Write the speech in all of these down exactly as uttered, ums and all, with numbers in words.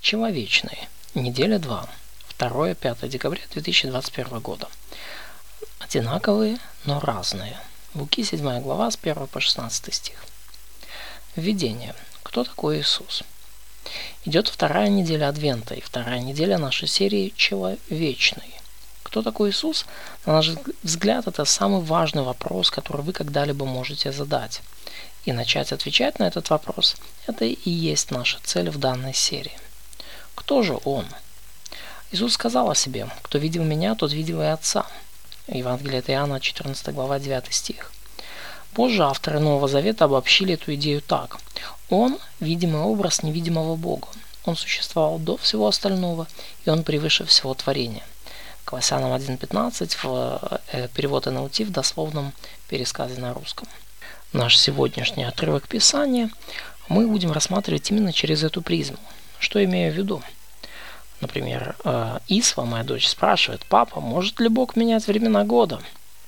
Человечные. Неделя два. второе-пятое декабря две тысячи двадцать первого года. Одинаковые, но разные. Луки седьмая глава с первого по шестнадцатый стих. Введение. Кто такой Иисус? Идет вторая неделя Адвента и вторая неделя нашей серии «Человечный». Кто такой Иисус? На наш взгляд, это самый важный вопрос, который вы когда-либо можете задать. И начать отвечать на этот вопрос – это и есть наша цель в данной серии. Кто же Он? Иисус сказал о себе: «Кто видел Меня, тот видел и Отца». Евангелие от Иоанна, четырнадцатая глава, девятый стих. Позже авторы Нового Завета обобщили эту идею так. Он – видимый образ невидимого Бога. Он существовал до всего остального, и Он превыше всего творения. Колоссянам один пятнадцать в э, перевод эн эл ти в дословном пересказе на русском. Наш сегодняшний отрывок Писания мы будем рассматривать именно через эту призму. Что имею в виду? Например, э, Исва, моя дочь, спрашивает: «Папа, может ли Бог менять времена года?»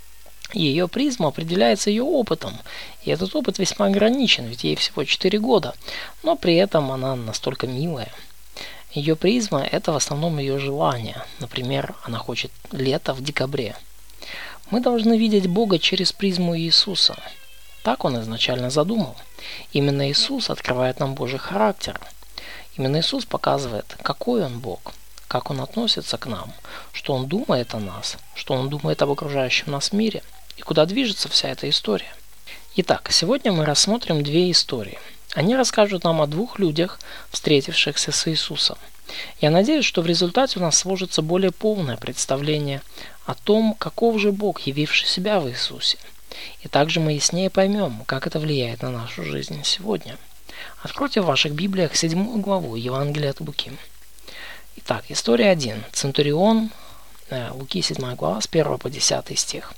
Ее призма определяется ее опытом, и этот опыт весьма ограничен, ведь ей всего четыре года, но при этом она настолько милая. Ее призма – это в основном ее желание. Например, она хочет лета в декабре. Мы должны видеть Бога через призму Иисуса. Так Он изначально задумал. Именно Иисус открывает нам Божий характер. Именно Иисус показывает, какой Он Бог, как Он относится к нам, что Он думает о нас, что Он думает об окружающем нас мире и куда движется вся эта история. Итак, сегодня мы рассмотрим две истории. Они расскажут нам о двух людях, встретившихся с Иисусом. Я надеюсь, что в результате у нас сложится более полное представление о том, каков же Бог, явивший себя в Иисусе. И также мы яснее поймем, как это влияет на нашу жизнь сегодня. Откройте в ваших Библиях седьмую главу Евангелия от Луки. Итак, история один. Центурион, Луки седьмая глава, с первого по десятый стих.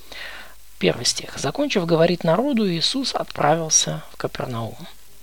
Первый стих. «Закончив говорить народу, Иисус отправился в Капернаум».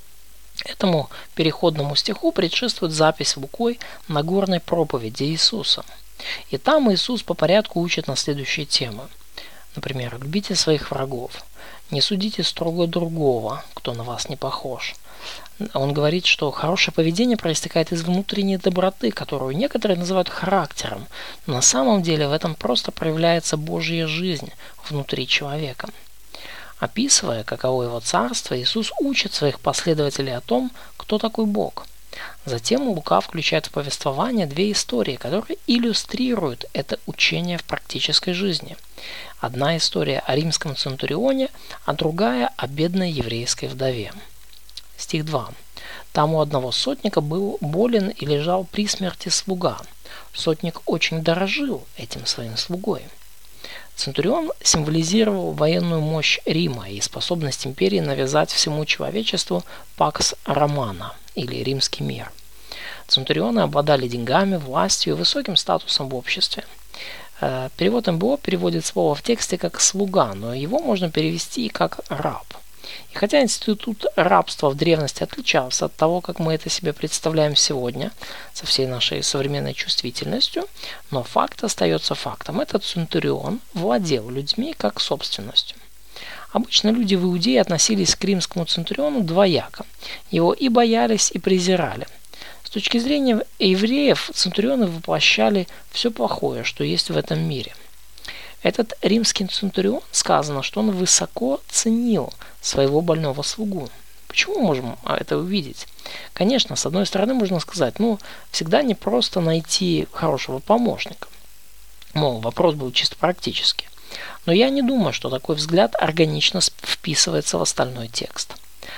Этому переходному стиху предшествует запись Лукой Нагорной проповеди Иисуса. И там Иисус по порядку учит на следующие темы. Например, «Любите своих врагов», «Не судите строго другого, кто на вас не похож». Он говорит, что хорошее поведение проистекает из внутренней доброты, которую некоторые называют характером, но на самом деле в этом просто проявляется Божья жизнь внутри человека. Описывая, каково его царство, Иисус учит своих последователей о том, кто такой Бог. Затем Лука включает в повествование две истории, которые иллюстрируют это учение в практической жизни. Одна история о римском центурионе, а другая о бедной еврейской вдове. Стих два. Там у одного сотника был болен и лежал при смерти слуга. Сотник очень дорожил этим своим слугой. Центурион символизировал военную мощь Рима и способность империи навязать всему человечеству пакс романа, или римский мир. Центурионы обладали деньгами, властью и высоким статусом в обществе. Перевод эм бэ о переводит слово в тексте как «слуга», но его можно перевести и как «раб». И хотя институт рабства в древности отличался от того, как мы это себе представляем сегодня, со всей нашей современной чувствительностью, но факт остается фактом. Этот центурион владел людьми как собственностью. Обычно люди в Иудее относились к римскому центуриону двояко. Его и боялись, и презирали. С точки зрения евреев, центурионы воплощали все плохое, что есть в этом мире. Этот римский центурион, сказано, что он высоко ценил своего больного слугу. Почему мы можем это увидеть? Конечно, с одной стороны можно сказать, ну, всегда не просто найти хорошего помощника. Мол, вопрос был чисто практически. Но я не думаю, что такой взгляд органично вписывается в остальной текст.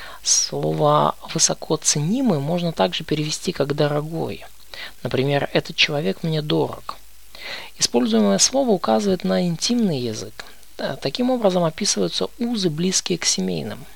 Слово «высоко ценимый» можно также перевести как «дорогой». Например, «этот человек мне дорог». Используемое слово указывает на интимный язык. Таким образом описываются узы, близкие к семейным.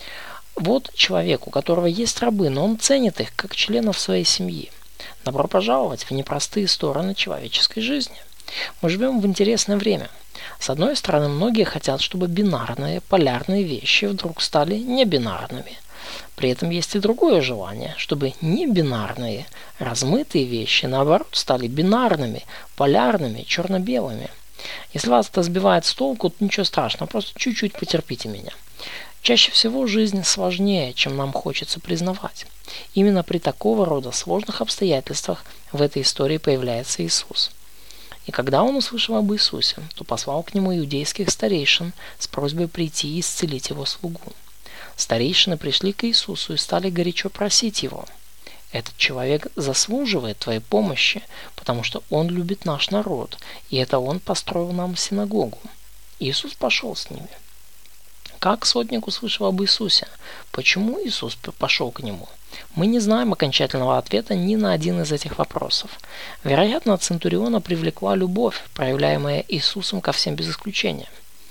Вот человек, у которого есть рабы, но он ценит их как членов своей семьи. Добро пожаловать в непростые стороны человеческой жизни. Мы живем в интересное время. С одной стороны, многие хотят, чтобы бинарные, полярные вещи вдруг стали небинарными. При этом есть и другое желание, чтобы небинарные, размытые вещи, наоборот, стали бинарными, полярными, черно-белыми. Если вас это сбивает с толку, то ничего страшного, просто чуть-чуть потерпите меня. Чаще всего жизнь сложнее, чем нам хочется признавать. Именно при такого рода сложных обстоятельствах в этой истории появляется Иисус. И когда он услышал об Иисусе, то послал к нему иудейских старейшин с просьбой прийти и исцелить его слугу. Старейшины пришли к Иисусу и стали горячо просить его: «Этот человек заслуживает твоей помощи, потому что он любит наш народ, и это он построил нам синагогу». Иисус пошел с ними. Как сотник услышал об Иисусе? Почему Иисус пошел к нему? Мы не знаем окончательного ответа ни на один из этих вопросов. Вероятно, Центуриона привлекла любовь, проявляемая Иисусом ко всем без исключения.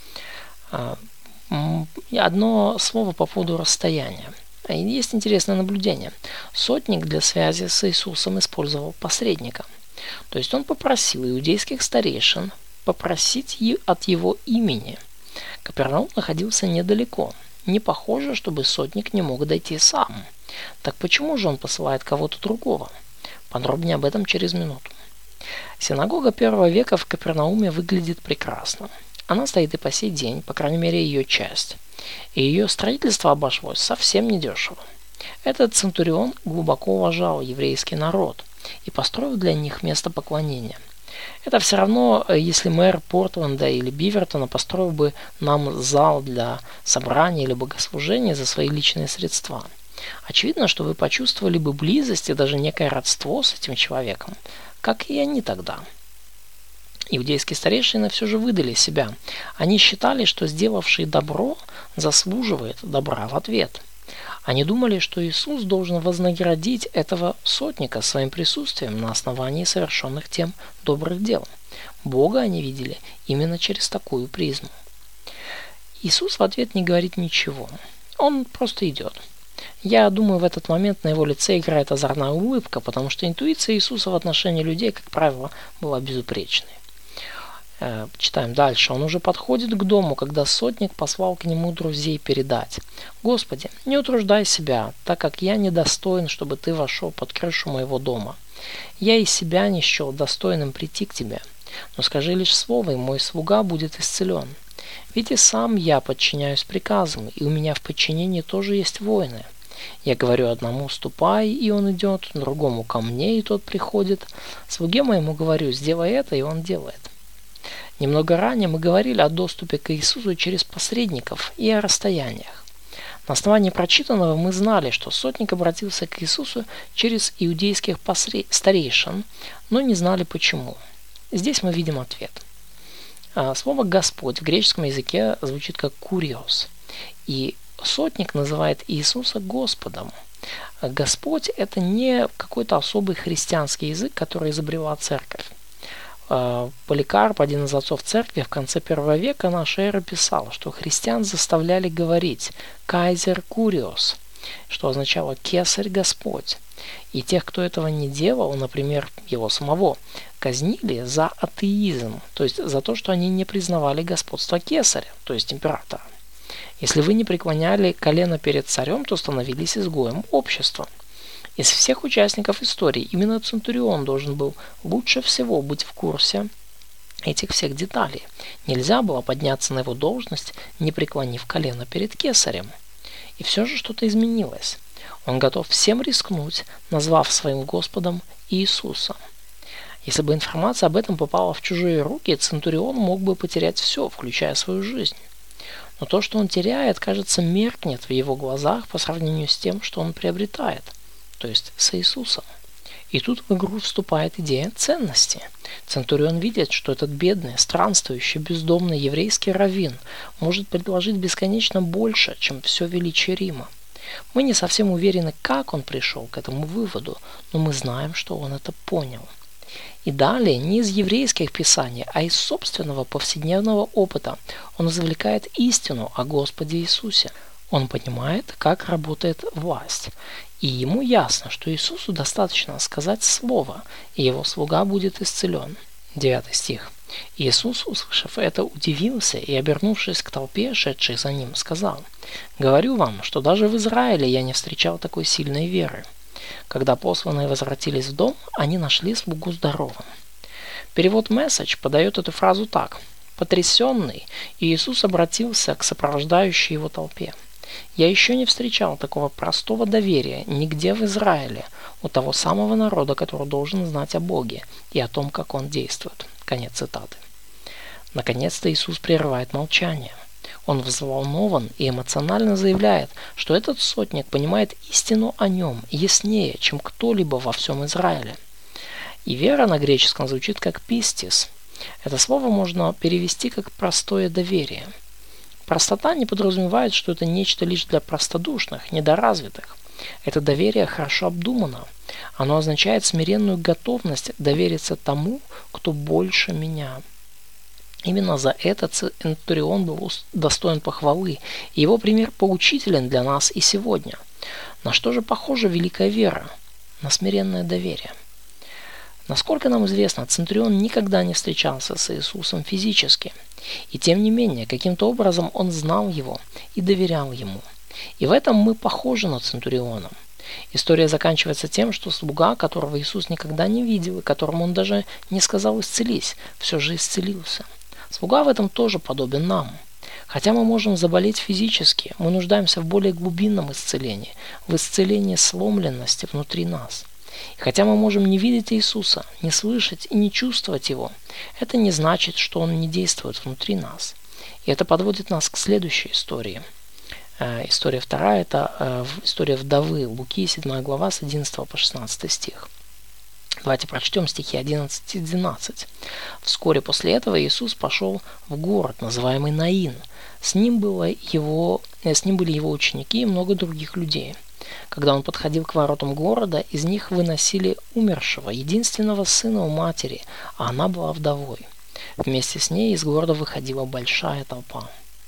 Одно слово по поводу расстояния. Есть интересное наблюдение. Сотник для связи с Иисусом использовал посредника. То есть он попросил иудейских старейшин попросить от его имени. Капернаум находился недалеко. Не похоже, чтобы сотник не мог дойти сам. Так почему же он посылает кого-то другого? Подробнее об этом через минуту. Синагога первого века в Капернауме выглядит прекрасно. Она стоит и по сей день, по крайней мере ее часть. И ее строительство обошлось совсем недешево. Этот центурион глубоко уважал еврейский народ и построил для них место поклонения. Это все равно, если мэр Портленда или Бивертона построил бы нам зал для собрания или богослужения за свои личные средства. Очевидно, что вы почувствовали бы близость и даже некое родство с этим человеком, как и они тогда. Иудейские старейшины все же выдали себя. Они считали, что сделавший добро заслуживает добра в ответ. Они думали, что Иисус должен вознаградить этого сотника своим присутствием на основании совершенных тем добрых дел. Бога они видели именно через такую призму. Иисус в ответ не говорит ничего. Он просто идет. Я думаю, в этот момент на его лице играет озорная улыбка, потому что интуиция Иисуса в отношении людей, как правило, была безупречной. Читаем дальше. Он уже подходит к дому, когда сотник послал к нему друзей передать: «Господи, не утруждай себя, так как я недостоин, чтобы ты вошел под крышу моего дома. Я и себя не счел достойным прийти к тебе. Но скажи лишь слово, и мой слуга будет исцелен. Ведь и сам я подчиняюсь приказам, и у меня в подчинении тоже есть воины. Я говорю одному: ступай, и он идет, другому: ко мне, и тот приходит. Слуге моему говорю: сделай это, и он делает». Немного ранее мы говорили о доступе к Иисусу через посредников и о расстояниях. На основании прочитанного мы знали, что сотник обратился к Иисусу через иудейских посред... старейшин, но не знали почему. Здесь мы видим ответ. Слово «Господь» в греческом языке звучит как «куриос», и сотник называет Иисуса Господом. Господь – это не какой-то особый христианский язык, который изобрела церковь. Поликарп, один из отцов церкви, в конце первого века нашей эры писал, что христиан заставляли говорить «Кайзер Куриос», что означало «Кесарь Господь». И тех, кто этого не делал, например, его самого, казнили за атеизм, то есть за то, что они не признавали господство Кесаря, то есть императора. Если вы не преклоняли колено перед царем, то становились изгоем общества. Из всех участников истории именно Центурион должен был лучше всего быть в курсе этих всех деталей. Нельзя было подняться на его должность, не преклонив колено перед кесарем. И все же что-то изменилось. Он готов всем рискнуть, назвав своим Господом Иисуса. Если бы информация об этом попала в чужие руки, Центурион мог бы потерять все, включая свою жизнь. Но то, что он теряет, кажется, меркнет в его глазах по сравнению с тем, что он приобретает, то есть с Иисусом. И тут в игру вступает идея ценности. Центурион видит, что этот бедный, странствующий, бездомный еврейский раввин может предложить бесконечно больше, чем все величие Рима. Мы не совсем уверены, как он пришел к этому выводу, но мы знаем, что он это понял. И далее, не из еврейских писаний, а из собственного повседневного опыта он извлекает истину о Господе Иисусе. Он понимает, как работает власть. И ему ясно, что Иисусу достаточно сказать слово, и его слуга будет исцелен. Девятый стих. Иисус, услышав это, удивился и, обернувшись к толпе, шедшей за ним, сказал: «Говорю вам, что даже в Израиле я не встречал такой сильной веры». Когда посланные возвратились в дом, они нашли слугу здоровым. Перевод Message подает эту фразу так: «Потрясенный, Иисус обратился к сопровождающей его толпе». Я еще не встречал такого простого доверия нигде в Израиле у того самого народа, который должен знать о Боге и о том, как Он действует. Конец цитаты. Наконец-то Иисус прерывает молчание. Он взволнован и эмоционально заявляет, что этот сотник понимает истину о нем яснее, чем кто-либо во всем Израиле. И вера на греческом звучит как «пистис». Это слово можно перевести как «простое доверие». Простота не подразумевает, что это нечто лишь для простодушных, недоразвитых. Это доверие хорошо обдумано. Оно означает смиренную готовность довериться тому, кто больше меня. Именно за это Центурион был достоин похвалы, и его пример поучителен для нас и сегодня. На что же похожа великая вера? На смиренное доверие. Насколько нам известно, Центурион никогда не встречался с Иисусом физически, и тем не менее, каким-то образом он знал его и доверял ему. И в этом мы похожи на Центуриона. История заканчивается тем, что слуга, которого Иисус никогда не видел, и которому он даже не сказал «исцелись», все же исцелился. Слуга в этом тоже подобен нам. Хотя мы можем заболеть физически, мы нуждаемся в более глубинном исцелении, в исцелении сломленности внутри нас. И хотя мы можем не видеть Иисуса, не слышать и не чувствовать Его, это не значит, что Он не действует внутри нас. И это подводит нас к следующей истории. Э, история вторая – это э, история вдовы, Луки, седьмая глава, с одиннадцатого по шестнадцатый стих. Давайте прочтем стихи одиннадцать и двенадцать. «Вскоре после этого Иисус пошел в город, называемый Наин. С ним, было его, с ним были его ученики и много других людей. Когда он подходил к воротам города, из них выносили умершего, единственного сына у матери, а она была вдовой. Вместе с ней из города выходила большая толпа».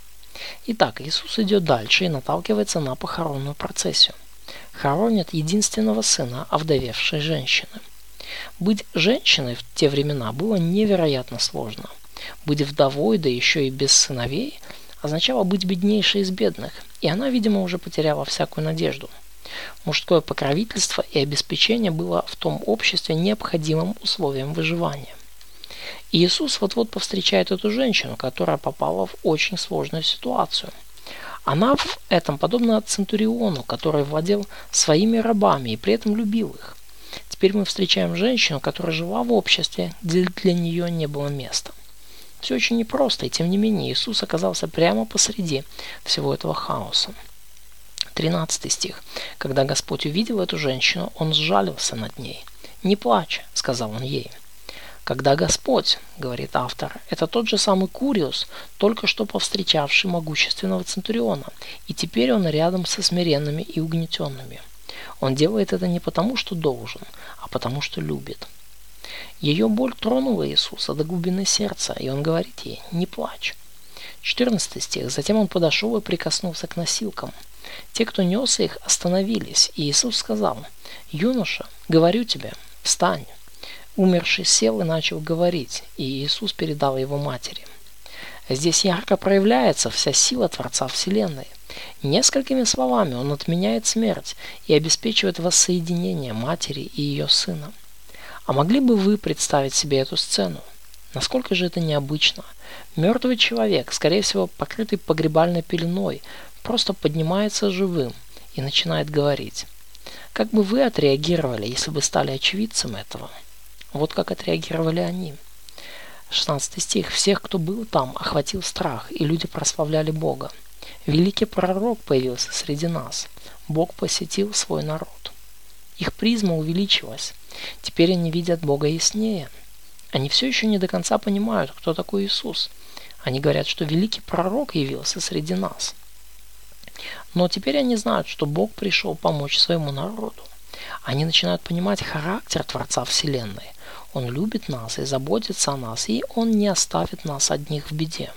Итак, Иисус идет дальше и наталкивается на похоронную процессию. Хоронят единственного сына овдовевшей женщины. Быть женщиной в те времена было невероятно сложно. Быть вдовой, да еще и без сыновей, означало быть беднейшей из бедных, и она, видимо, уже потеряла всякую надежду. Мужское покровительство и обеспечение было в том обществе необходимым условием выживания. И Иисус вот-вот повстречает эту женщину, которая попала в очень сложную ситуацию. Она в этом подобна Центуриону, который владел своими рабами и при этом любил их. Теперь мы встречаем женщину, которая жила в обществе, где для нее не было места. Все очень непросто, и тем не менее Иисус оказался прямо посреди всего этого хаоса. тринадцатый стих. «Когда Господь увидел эту женщину, Он сжалился над ней. Не плачь, — сказал Он ей». Когда Господь, говорит автор, это тот же самый Куриус, только что повстречавший могущественного Центуриона, и теперь он рядом со смиренными и угнетенными. Он делает это не потому, что должен, а потому, что любит. Ее боль тронула Иисуса до глубины сердца, и он говорит ей: «Не плачь». четырнадцатый стих. «Затем он подошел и прикоснулся к носилкам. Те, кто нес их, остановились, и Иисус сказал: „Юноша, говорю тебе, встань“. Умерший сел и начал говорить, и Иисус передал его матери. Здесь ярко проявляется вся сила Творца Вселенной. Несколькими словами он отменяет смерть и обеспечивает воссоединение матери и ее сына. А могли бы вы представить себе эту сцену? Насколько же это необычно. Мертвый человек, скорее всего покрытый погребальной пеленой, просто поднимается живым и начинает говорить. Как бы вы отреагировали, если бы стали очевидцем этого? Вот как отреагировали они. шестнадцатый стих. «Всех, кто был там, охватил страх, и люди прославляли Бога. Великий пророк появился среди нас. Бог посетил свой народ». Их призма увеличилась. Теперь они видят Бога яснее. Они все еще не до конца понимают, кто такой Иисус. Они говорят, что великий пророк явился среди нас. Но теперь они знают, что Бог пришел помочь своему народу. Они начинают понимать характер Творца Вселенной. Он любит нас и заботится о нас, и Он не оставит нас одних в беде.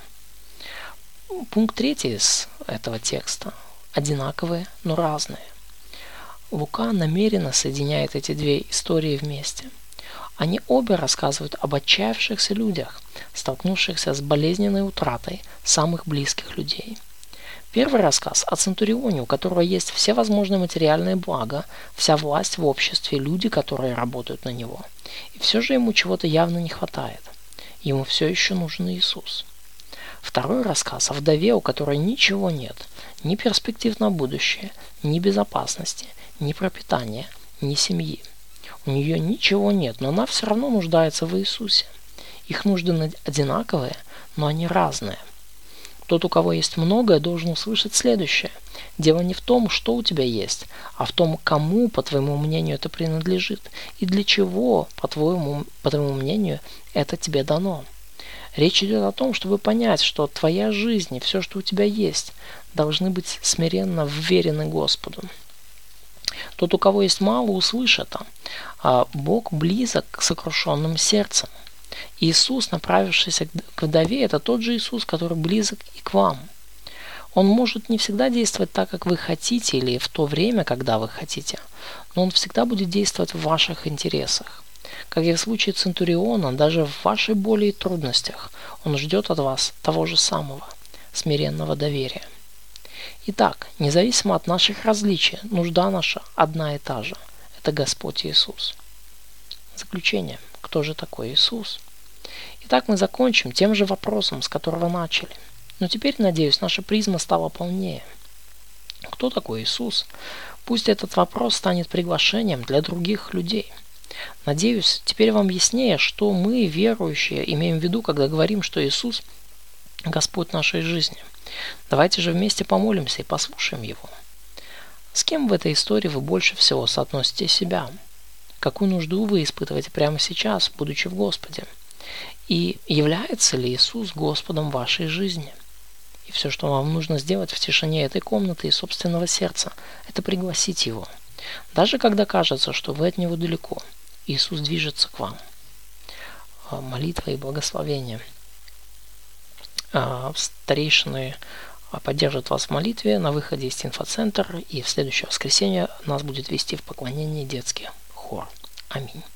Пункт третий из этого текста. Одинаковые, но разные. Лука намеренно соединяет эти две истории вместе. Они обе рассказывают об отчаявшихся людях, столкнувшихся с болезненной утратой самых близких людей. Первый рассказ о Центурионе, у которого есть все возможные материальные блага, вся власть в обществе, люди, которые работают на него. И все же ему чего-то явно не хватает. Ему все еще нужен Иисус. Второй рассказ о вдове, у которой ничего нет. Ни перспектив на будущее, ни безопасности, ни пропитания, ни семьи. У нее ничего нет, но она все равно нуждается в Иисусе. Их нужды одинаковые, но они разные. Тот, у кого есть многое, должен услышать следующее. Дело не в том, что у тебя есть, а в том, кому, по твоему мнению, это принадлежит, и для чего, по твоему, по твоему мнению, это тебе дано. Речь идет о том, чтобы понять, что твоя жизнь и все, что у тебя есть, должны быть смиренно вверены Господу. Тот, у кого есть мало, услышит это. А Бог близок к сокрушенным сердцем. Иисус, направившийся к вдове, это тот же Иисус, который близок и к вам. Он может не всегда действовать так, как вы хотите, или в то время, когда вы хотите, но он всегда будет действовать в ваших интересах. Как и в случае Центуриона, даже в вашей боли и трудностях он ждет от вас того же самого, смиренного доверия. Итак, независимо от наших различий, нужда наша одна и та же. Это Господь Иисус. Заключение. Кто же такой Иисус? Итак, мы закончим тем же вопросом, с которого начали. Но теперь, надеюсь, наша призма стала полнее. Кто такой Иисус? Пусть этот вопрос станет приглашением для других людей. Надеюсь, теперь вам яснее, что мы, верующие, имеем в виду, когда говорим, что Иисус – Господь нашей жизни. Давайте же вместе помолимся и послушаем Его. С кем в этой истории вы больше всего соотносите себя? Какую нужду вы испытываете прямо сейчас, будучи в Господе? И является ли Иисус Господом вашей жизни? И все, что вам нужно сделать в тишине этой комнаты и собственного сердца, это пригласить Его. Даже когда кажется, что вы от Него далеко, Иисус движется к вам. Молитва и благословение. Старейшины поддержат вас в молитве. На выходе есть инфоцентр, и в следующее воскресенье нас будет вести в поклонении детский хор. Аминь.